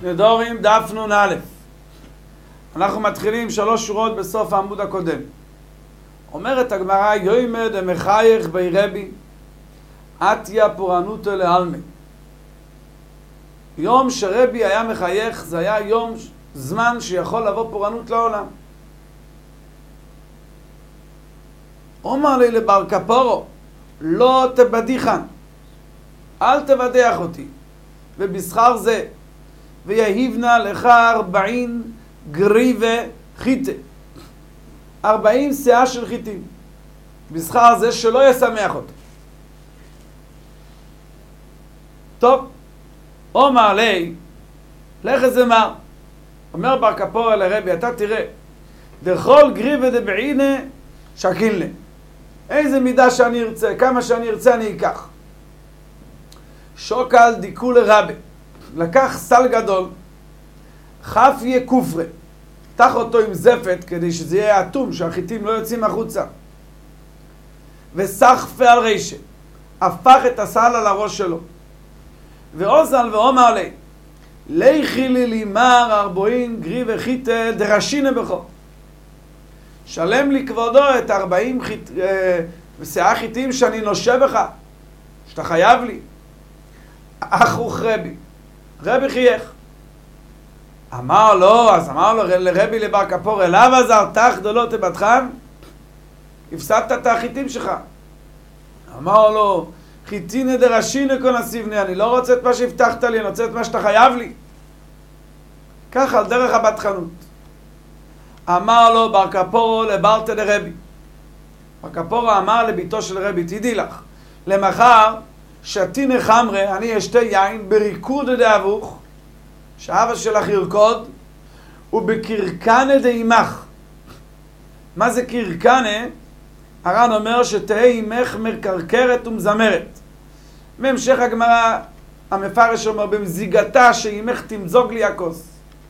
נדורים דף נ"א. אנחנו מתחילים 3 שורות בסוף העמוד הקודם. אומרת הגמרא, יוימא דמחייך בי רבי עטיה פורענותא לעלמא. יום שרבי היה מחייך זה היה יום זמן שיכול לבוא פורענות לעולם. אומר לי לבר כפורו, לא תבדיחן, אל תבדח אותי, ובשכר זה ויהיבנה לך 40 גריבה חיטה, 40 שאה של חיטים, בשכר זה שלא ישמח אותו. טוב, אומר לי, לך איזה מר. אומר בר כפורה לרבי, אתה תראה, דכל גריבה דבעינה שקילנה. איזה מידה שאני ארצה, כמה שאני ארצה אני אקח. שוקל דיקו לרבי, לקח סל גדול, חפיה כופרה, פתח אותו עם זפת כדי שזה יהיה אטום, שהחיטים לא יוצאים החוצה. וסחפה על רישה, הפך את הסל על הראש שלו. ואוזל ואומר לי, לכי לי לימר 40 גריבה חיטה דרשינה בכו. שלם לי כבודו את 40 שאה חיטים שאני נושב בך, שאתה חייב לי. אחוך רבי חייך. אמר לו, אז אמר לו לרבי לבר כפור, אליו עזרתך דלא תבטחן? הפסדת את החיטים שלך. אמר לו, חיטינא דרשינא כנסיבני, אני לא רוצה את מה שהבטחת לי, אני רוצה את מה שאתה חייב לי. ככה על דרך הבטחנות. אמר לו בר כפורו לברתא דרבי. בר כפורו אמר לביתו של רבי, תדעי לך, למחר שתינא חמרה, אני אשתה יין בריקודא דאבוך, שאבא שלך ירקוד, ובקרקנא דאימך. מה זה קרקנא? הר"ן אומר שתהא אימך מקרקרת ומזמרת. בהמשך הגמרא המפרש אומר במזיגתה שאימך תמזוג לי הכוס.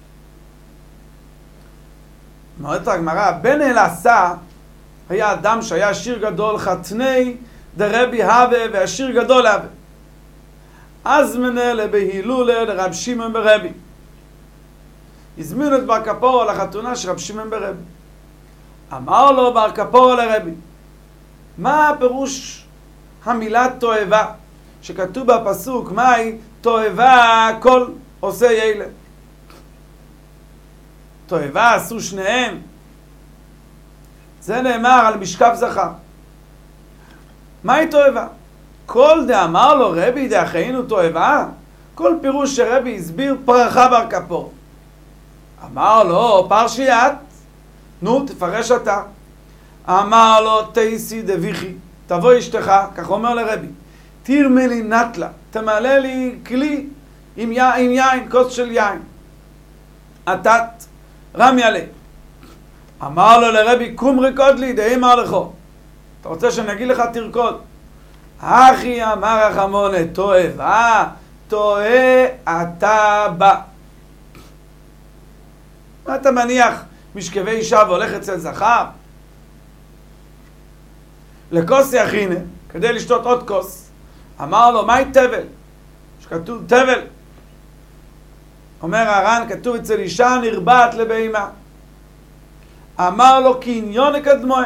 אומרת הגמרא, בן אלעשה היה אדם שהיה עשיר גדול, חתני דרבי הווה ועשיר גדול הווה. אז מנהל בהילולה לרב שמעון ברבי. הזמינו את בר כפורו לחתונה של רב שמעון ברבי. אמר לו בר כפורו לרבי, מה הפירוש המילה תועבה שכתוב בפסוק, מהי תועבה כל עושה ילד? תועבה עשו שניהם. זה נאמר על משכב זכר. מהי תועבה? כל דאמר לו רבי דאחיינו תועבה, כל פירוש שרבי הסביר פרחה בר כפור. אמר לו פרשיית, נו תפרש אתה. אמר לו תייסי דביחי, תבוא אשתך, כך אומר לרבי, תרמי לי נטלה, תמלא לי כלי עם יין, כוס של יין. עתת רמי עלי. אמר לו לרבי, קום רקוד לי, דהי אמר לכו. אתה רוצה שאני אגיד לך תרקוד? אחי אמר החמונה, תועבה, טועה אתה בא. מה אתה מניח משכבי אישה והולך אצל זכר? לכוס יכינה, כדי לשתות עוד כוס. אמר לו, מהי תבל? שכתוב תבל. אומר הר"ן, כתוב אצל אישה נרבעת לבהמה. אמר לו, קניון הקדמוה.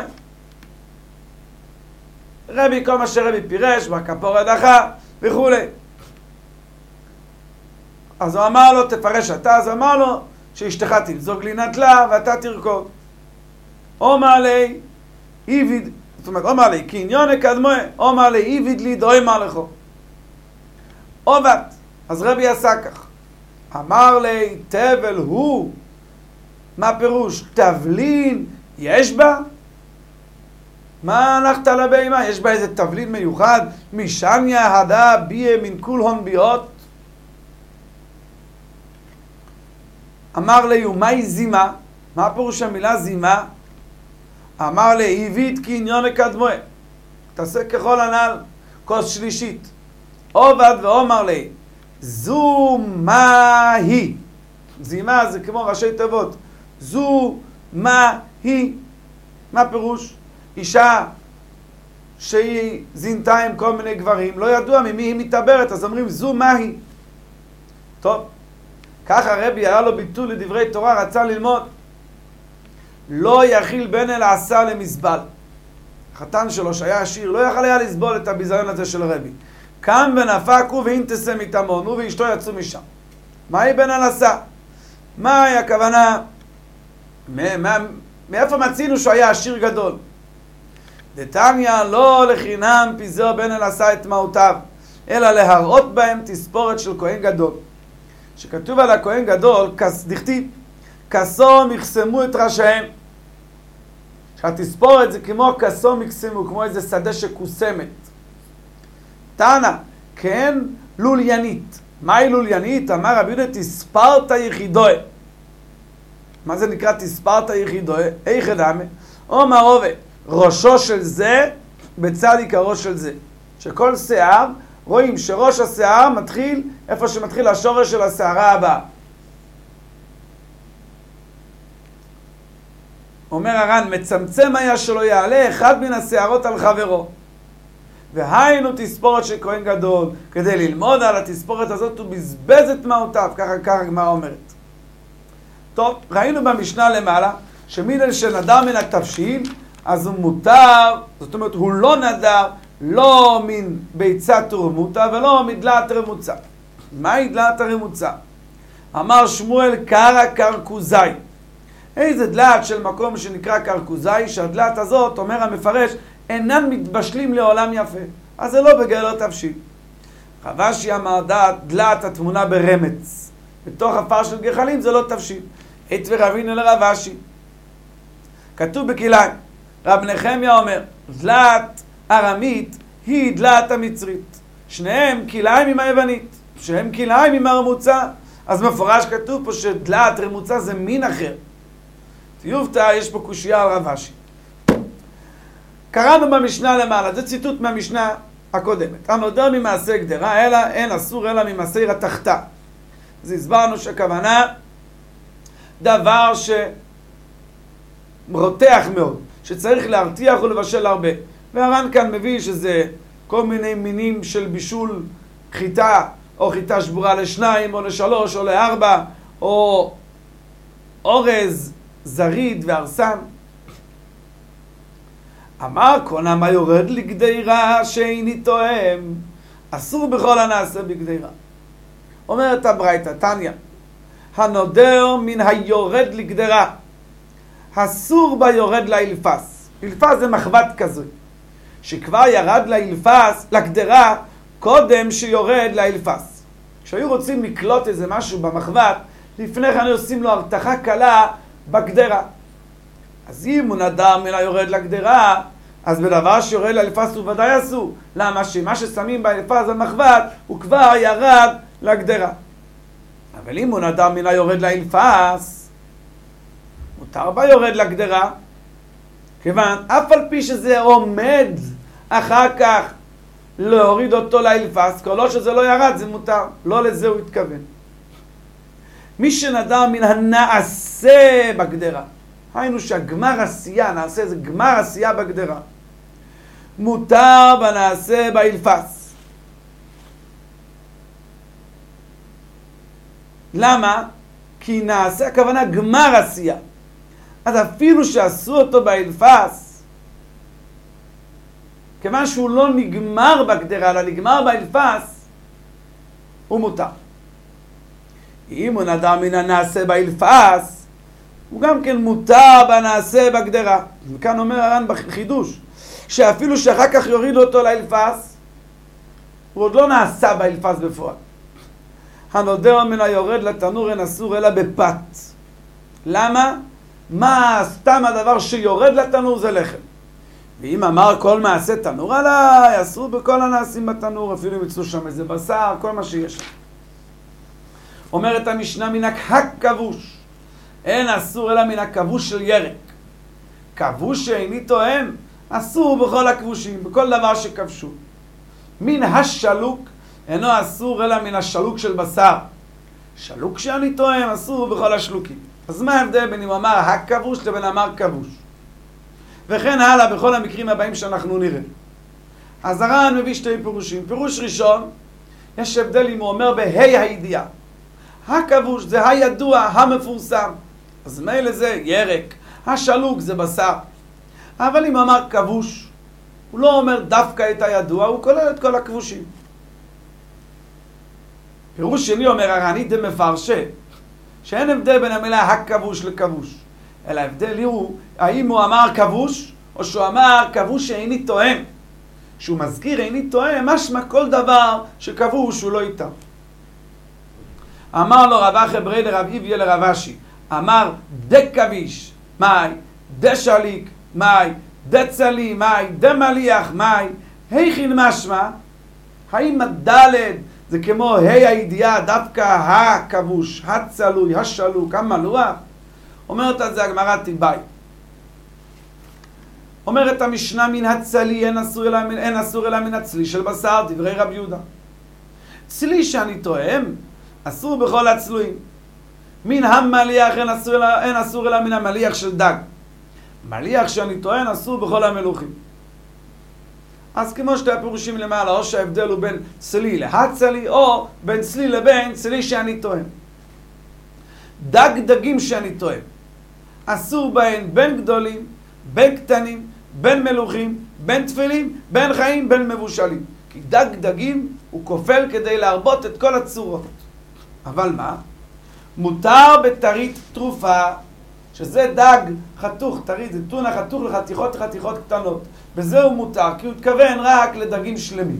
רבי, כל מה שרבי פירש, בר כפורה דחה וכו'. אז הוא אמר לו, תפרש אתה, אז אמר לו, שאשתך תמזוג לי נטלה ואתה תרקוד. אומר לי, איביד, זאת אומרת, אומר לי, קניון הקדמוה, אומר לי, איביד לי דוי אמר לכו. עובד, אז רבי עשה כך. אמר לי, תבל הוא, מה פירוש? תבלין יש בה? מה הלכת לבהמה? יש בה איזה תבלין מיוחד? משניה הדה ביה מן כול הון ביאות? אמר לי, ומהי זימה? מה פירוש המילה זימה? אמר לי, הביא קניון הקדמוה. תעשה ככל הנ"ל, כוס שלישית. עובד ואומר לי, זו מה היא. זימה זה כמו ראשי תיבות. זו מה היא. מה פירוש? אישה שהיא זינתה עם כל מיני גברים, לא ידוע ממי היא מתעברת, אז אומרים זו מה היא. טוב, ככה הרבי היה לו ביטול לדברי תורה, רצה ללמוד. לא יכיל בן אל עשה למזבל. החתן שלו שהיה עשיר, לא יכל היה לסבול את הביזיון הזה של הרבי. קם ונפקו ואינטסה מתאמון, הוא ואשתו יצאו משם. מהי בן אל עשה? מהי הכוונה? מאיפה מצינו שהוא היה עשיר גדול? דתניא לא לחינם פיזר בן אל עשה את מעותיו, אלא להראות בהם תספורת של כהן גדול. שכתוב על הכהן גדול, דכתיב, כסו מחסמו את ראשיהם. שהתספורת זה כמו כסו מקסמו, כמו איזה שדה שקוסמת. תנא, כן לוליינית. מהי לוליינית? אמר רבי יהודה, תספרת יחידוי. מה זה נקרא תספרת יחידוי? איך דמי? אומר עובד, ראשו של זה בצד עיקרו של זה. שכל שיער, רואים שראש השיער מתחיל איפה שמתחיל השורש של השערה הבאה. אומר הר"ן, מצמצם היה שלא יעלה אחד מן השערות על חברו. והיינו תספורת של כהן גדול, כדי ללמוד על התספורת הזאת הוא בזבז את מעותיו, ככה הגמרא אומרת. טוב, ראינו במשנה למעלה, שמינל שנדר מן התבשיל, אז הוא מותר, זאת אומרת הוא לא נדר, לא מן ביצה תרמותה ולא מדלת רמוצה. מהי דלת הרמוצה? אמר שמואל קרא קרקוזי. איזה דלת של מקום שנקרא קרקוזי, שהדלת הזאת, אומר המפרש, אינן מתבשלים לעולם יפה. אז זה לא בגדר תבשיל. רב אשי אמר דלת התמונה ברמץ. בתוך הפר של גחלים זה לא תבשיל. עת ורבינו לרב אשי. כתוב בכליים. רב נחמיה אומר, דלת ארמית היא דלת המצרית. שניהם כליים עם היוונית. שהם כליים עם הרמוצה. אז מפורש כתוב פה שדלת רמוצה זה מין אחר. יופתע, יש פה קושייה על רב אשי. קראנו במשנה למעלה, זה ציטוט מהמשנה הקודמת. הנודר ממעשה גדרה, אלא אין אסור אלא ממעשה התחתה. אז הסברנו שהכוונה דבר שרותח מאוד, שצריך להרתיח ולבשל הרבה. והר"ן כאן מביא שזה כל מיני מינים של בישול חיטה, או חיטה שבורה לשניים, או לשלוש, או לארבע, או אורז, זריד וארסן. אמר קונה מה יורד לגדירה שאיני תואם, אסור בכל הנעשה בגדירה. אומרת הברייתא, תניא, הנודר מן היורד לגדירה, אסור בה יורד לאלפס. אלפס זה מחבת כזו, שכבר ירד לאלפס, לגדירה, קודם שיורד לאלפס. כשהיו רוצים לקלוט איזה משהו במחבת, לפני כן עושים לו הרתחה קלה בגדרה. אז אם הוא נדר מן היורד לגדרה, אז בדבר שיורד לאלפס הוא ודאי אסור. למה? שמה ששמים באלפס המחבת הוא כבר ירד לגדרה. אבל אם הוא נדר מן היורד לאלפס, מותר בה יורד לגדרה, כיוון אף על פי שזה עומד אחר כך להוריד אותו לאלפס, כל עוד שזה לא ירד זה מותר. לא לזה הוא התכוון. מי שנדר מן הנעשה בגדרה, היינו שהגמר עשייה, נעשה איזה גמר עשייה בגדרה, מותר בנעשה באלפס. למה? כי נעשה הכוונה גמר עשייה. אז אפילו שעשו אותו באלפס, כיוון שהוא לא נגמר בגדרה, אלא נגמר באלפס, הוא מותר. אם הוא נדר מן הנעשה באלפס, הוא גם כן מותר בנעשה בגדרה. וכאן אומר הר"ן בחידוש, שאפילו שאחר כך יורידו אותו לאלפס, הוא עוד לא נעשה באלפס בפועל. הנודר מן היורד לתנור אין אסור אלא בפת. למה? מה סתם הדבר שיורד לתנור זה לחם. ואם אמר כל מעשה תנור עליי, אסור בכל הנעשים בתנור, אפילו אם יצאו שם איזה בשר, כל מה שיש. אומרת המשנה מן הכבוש, אין אסור אלא מן הכבוש של ירק. כבוש שאיני תואם, אסור בכל הכבושים, בכל דבר שכבשו. מן השלוק, אינו אסור אלא מן השלוק של בשר. שלוק שאני תואם, אסור בכל השלוקים. אז מה ההבדל בין אם אמר הכבוש לבין אמר כבוש? וכן הלאה בכל המקרים הבאים שאנחנו נראה. אז הר"ן מביא שתי פירושים. פירוש ראשון, יש הבדל אם הוא אומר בהי הידיעה. הכבוש זה הידוע, המפורסם. אז מילא זה ירק, השלוק זה בשר. אבל אם אמר כבוש, הוא לא אומר דווקא את הידוע, הוא כולל את כל הכבושים. פירוש שני אומר הר"ני דמפרשה, שאין הבדל בין המילה הכבוש לכבוש, אלא ההבדל הוא האם הוא אמר כבוש או שהוא אמר כבוש שאיני תואם. כשהוא מזכיר איני תואם, משמע כל דבר שכבוש הוא לא איתם. אמר לו רב אחי ברי לרב איביה לרב אשי, אמר דקביש מאי, דשליק מאי, דצלי מאי, דמליח מאי, היכין משמע, האם הדלת זה כמו הידיעה, דווקא הכבוש, הצלוי, השלוק, המלוח? אומרת את זה הגמרא תיבאי. אומרת המשנה מן הצלי אין אסור אלא מן הצלי של בשר, דברי רב יהודה. צלי שאני תואם אסור בכל הצלויים. מן המליח אין אסור אלא מן המליח של דג. מליח שאני טוען אסור בכל המלוכים. אז כמו שתי הפירושים למעלה, או שההבדל הוא בין צלי להצלי, או בין צלי לבין צלי שאני טוען. דגים שאני טוען אסור בהן בין גדולים, בין קטנים, בין מלוכים, בין תפילים, בין חיים, בין מבושלים. כי דגים הוא כופל כדי להרבות את כל הצורות. אבל מה? מותר בתרית תרופה, שזה דג חתוך, תרית זה טונה חתוך לחתיכות קטנות. בזה הוא מותר, כי הוא התכוון רק לדגים שלמים.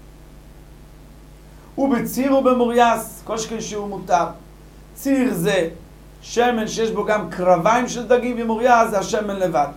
ובציר ובמורייס, כל שכן שהוא מותר. ציר זה שמן שיש בו גם קרביים של דגים, ומורייס זה השמן לבד.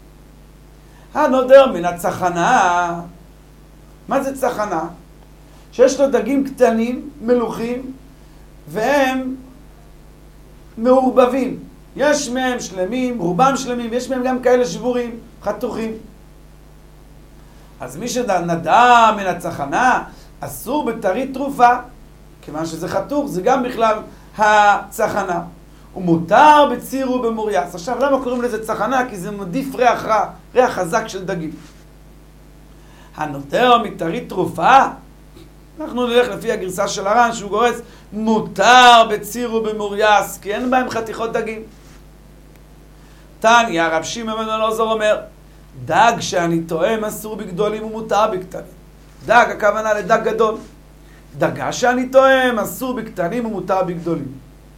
הנודר מן הצחנה. מה זה צחנה? שיש לו דגים קטנים, מלוכים, והם מעורבבים. יש מהם שלמים, רובם שלמים, ויש מהם גם כאלה שבורים, חתוכים. אז מי שנדע מן הצחנה, אסור בתרית תרופה, כיוון שזה חתוך, זה גם בכלל הצחנה. ומותר בציר ובמורייס. עכשיו, למה קוראים לזה צחנה? כי זה מדיף ריח רע, ריח חזק של דגים. הנותר מתרית תרופה, אנחנו נלך לפי הגרסה של הר"ן, שהוא גורס, מותר בציר ובמורייס, כי אין בהם חתיכות דגים. תניא, רב שמעון בן אלעזר אומר, דג שאני טועם אסור בגדולים ומותר בקטנים. דג, הכוונה לדג גדול. דגה שאני טועם אסור בקטנים ומותר בגדולים.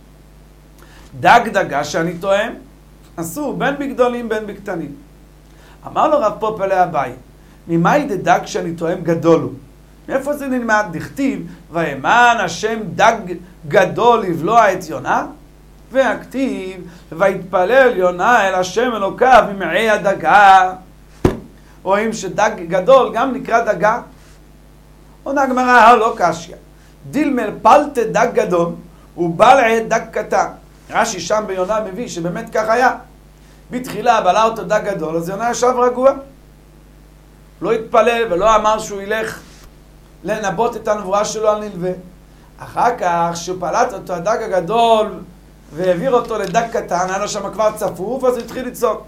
דגה שאני טועם אסור בין בגדולים בין בקטנים. אמר לו רב פופלה אביי, ממאי דג שאני טועם גדול הוא? מאיפה זה נלמד? דכתיב, וימן השם דג גדול לבלוע את יונה? והכתיב, ויתפלל יונה אל השם אלוקיו ממעי הדגה. רואים שדג גדול גם נקרא דגה. עונה הגמרא, לא קשיא. דילמר פלטה דג גדול ובלעה דג קטן. רש"י שם ביונה מביא שבאמת כך היה. בתחילה בלע אותו דג גדול, אז יונה ישב רגוע. לא התפלל ולא אמר שהוא ילך לנבות את הנבואה שלו על נלווה. אחר כך שפלט אותו הדג הגדול והעביר אותו לדג קטן, היה לו שם כבר צפוף, אז הוא התחיל לצעוק.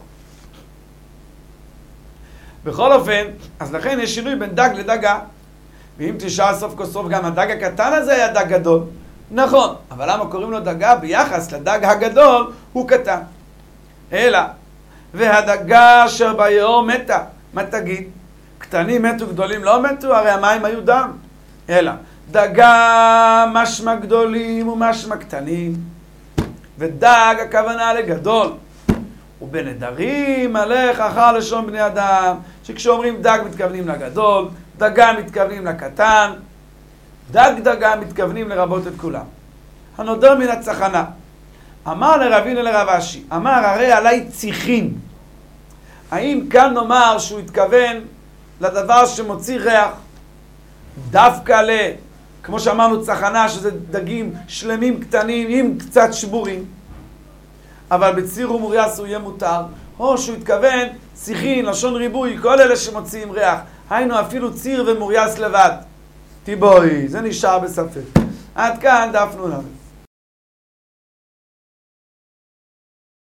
בכל אופן, אז לכן יש שינוי בין דג לדגה. ואם תשאל סוף כל סוף גם הדג הקטן הזה היה דג גדול. נכון, אבל למה קוראים לו דגה? ביחס לדג הגדול הוא קטן. אלא, והדגה אשר ביאור מתה. מה תגיד? קטנים מתו, גדולים לא מתו, הרי המים היו דם. אלא, דגה משמע גדולים ומשמע קטנים. ודג הכוונה לגדול. ובנדרים הלך אחר לשון בני אדם, שכשאומרים דג מתכוונים לגדול, דגה מתכוונים לקטן, דגה מתכוונים לרבות את כולם. הנודר מן הצחנה. אמר לרבינו לרב אשי, אמר הרי עלי ציחין. האם כאן נאמר שהוא התכוון לדבר שמוציא ריח, דווקא כמו שאמרנו צחנה, שזה דגים שלמים קטנים עם קצת שבורים, אבל בציר ומורייס הוא יהיה מותר, או שהוא התכוון ציחין, לשון ריבוי, כל אלה שמוציאים ריח, היינו אפילו ציר ומורייס לבד. תיבואי, זה נשאר בספק. עד כאן דף נ"א.